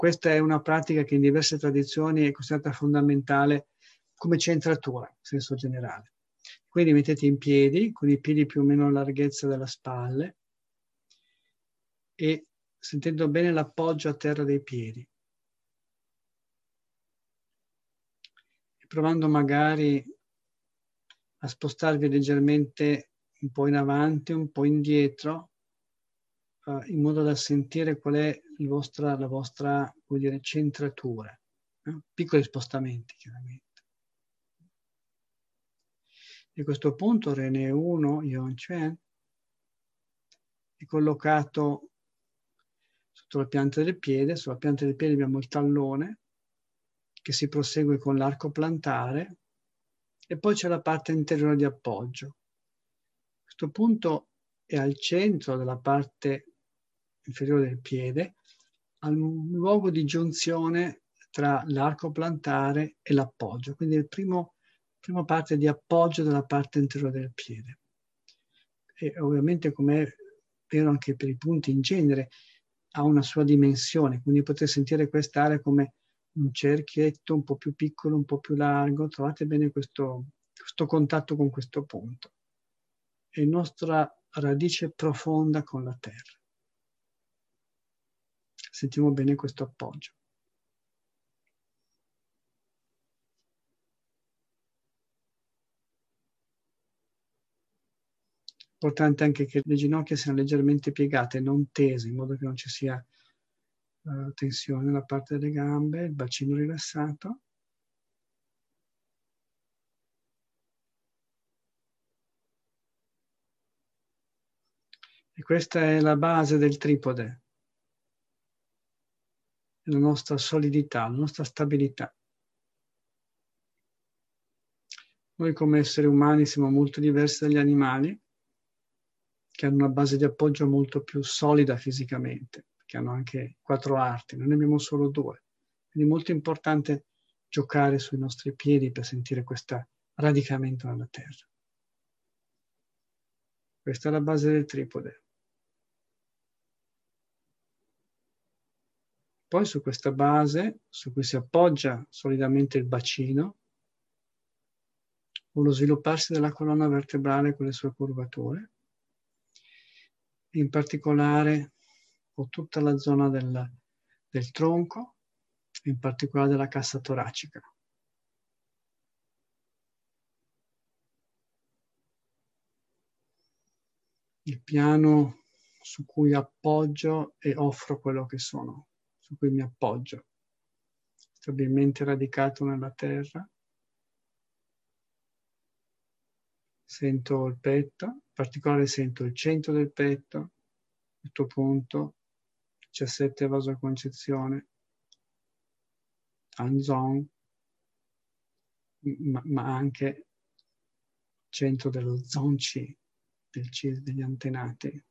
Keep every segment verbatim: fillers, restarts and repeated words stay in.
questa è una pratica che in diverse tradizioni è considerata fondamentale come centratura, in senso generale. Quindi mettete in piedi, con i piedi più o meno alla larghezza della spalle, e sentendo bene l'appoggio a terra dei piedi. E provando magari a spostarvi leggermente un po' in avanti, un po' indietro, uh, in modo da sentire qual è il vostra, la vostra, vuol dire, centratura. Eh? Piccoli spostamenti, chiaramente. E a questo punto René uno, Yon Chuen, è collocato sotto la pianta del piede. Sulla pianta del piede abbiamo il tallone, che si prosegue con l'arco plantare, e poi c'è la parte interiore di appoggio. A questo punto è al centro della parte inferiore del piede, al luogo di giunzione tra l'arco plantare e l'appoggio, quindi il primo, prima parte di appoggio della parte interiore del piede. E ovviamente, come è vero anche per i punti in genere, ha una sua dimensione, quindi potete sentire quest'area come un cerchietto un po' più piccolo, un po' più largo. Trovate bene questo, questo contatto con questo punto. È nostra radice profonda con la terra. Sentiamo bene questo appoggio. Importante anche che le ginocchia siano leggermente piegate, non tese, in modo che non ci sia uh, tensione nella parte delle gambe, il bacino rilassato. E questa è la base del tripode, la nostra solidità, la nostra stabilità. Noi come esseri umani siamo molto diversi dagli animali, che hanno una base di appoggio molto più solida fisicamente, che hanno anche quattro arti, noi ne abbiamo solo due. Quindi è molto importante giocare sui nostri piedi per sentire questo radicamento nella terra. Questa è la base del tripode. Poi su questa base, su cui si appoggia solidamente il bacino, o lo svilupparsi della colonna vertebrale con le sue curvature, in particolare o tutta la zona del, del tronco, in particolare della cassa toracica. Il piano su cui appoggio e offro quello che sono, su cui mi appoggio, stabilmente radicato nella terra. Sento il petto, in particolare sento il centro del petto, a questo punto, diciassette vasoconcezione, Hanzong, ma, ma anche il centro dello Zongqi, del Qi degli antenati.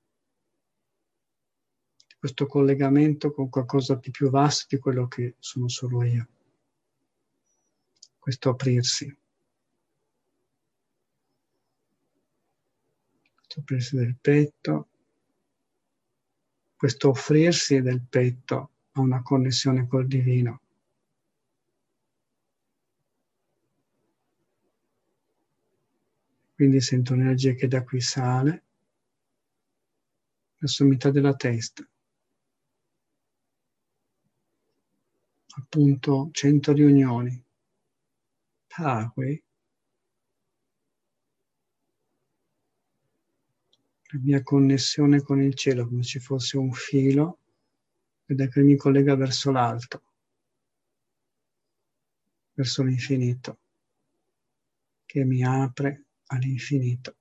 Questo collegamento con qualcosa di più vasto di quello che sono solo io. Questo aprirsi. Questo aprirsi del petto. Questo offrirsi del petto a una connessione col divino. Quindi sento un'energia che da qui sale verso metà della testa. Appunto, cento riunioni. Pahui. La mia connessione con il cielo, come se ci fosse un filo che mi collega verso l'alto, verso l'infinito, che mi apre all'infinito.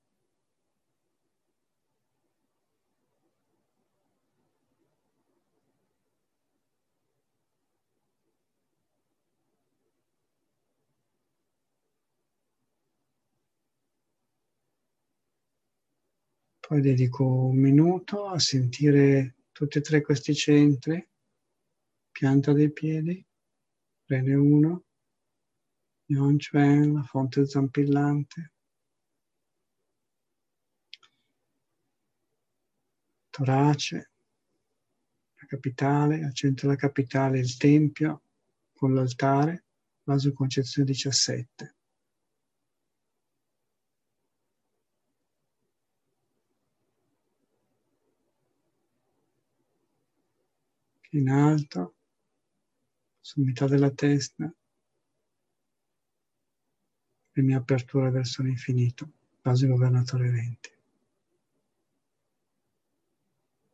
Poi dedico un minuto a sentire tutti e tre questi centri, pianta dei piedi, René uno, Yon Chuen, la fonte zampillante, torace, la capitale, al centro della capitale il tempio con l'altare, vaso concezione diciassette. In alto, sommità della testa, e mia apertura verso l'infinito, vaso governatore venti.